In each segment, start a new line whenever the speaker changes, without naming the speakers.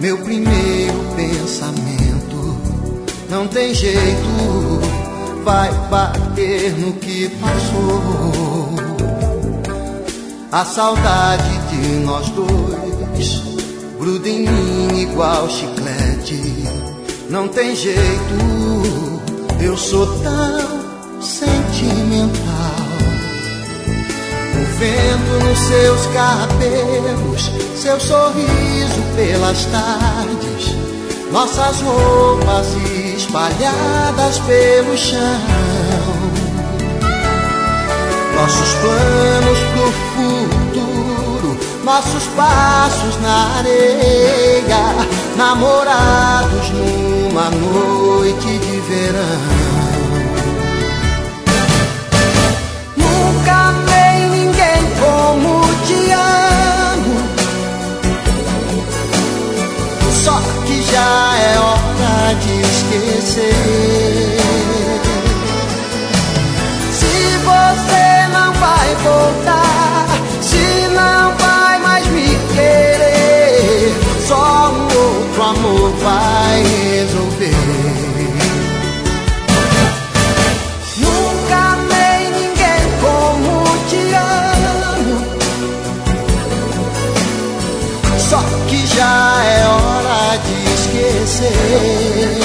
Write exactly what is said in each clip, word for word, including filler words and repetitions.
Meu primeiro pensamento, não tem jeito, vai bater no que passou. A saudade de nós dois gruda em mim igual chiclete. Não tem jeito, eu sou tão sentimental. O vento nos seus cabelos, seu sorriso pelas tardes, nossas roupas espalhadas pelo chão, nossos planos pro futuro, nossos passos na areia, namorados numa noite de verão. Nunca amei ninguém como te amo, só que já é hora de esquecer. Se você não vai voltar, se não vai mais me querer, só um outro amor vai resolver. Nunca amei ninguém como te amo, só que já é hora de esquecer.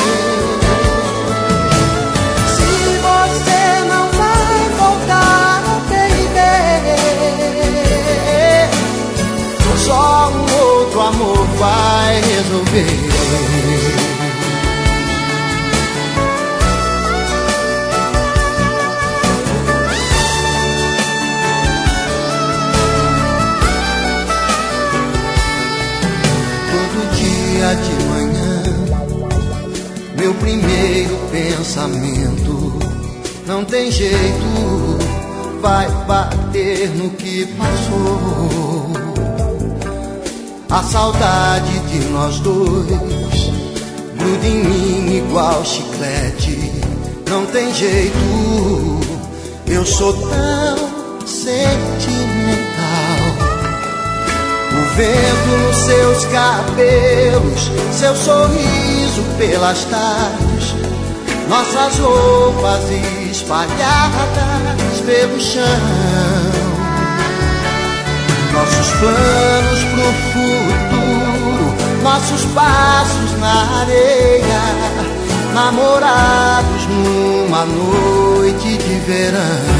Se você não vai voltar, baby, só um outro amor vai resolver. Todo dia de manhã, meu primeiro pensamento, não tem jeito, vai bater no que passou. A saudade de nós dois gruda em mim igual chiclete. Não tem jeito, eu sou tão sentimental. O vento nos seus cabelos, seu sorriso pelas tardes, nossas roupas espalhadas pelo chão, nossos planos pro futuro, nossos passos na areia, namorados numa noite de verão.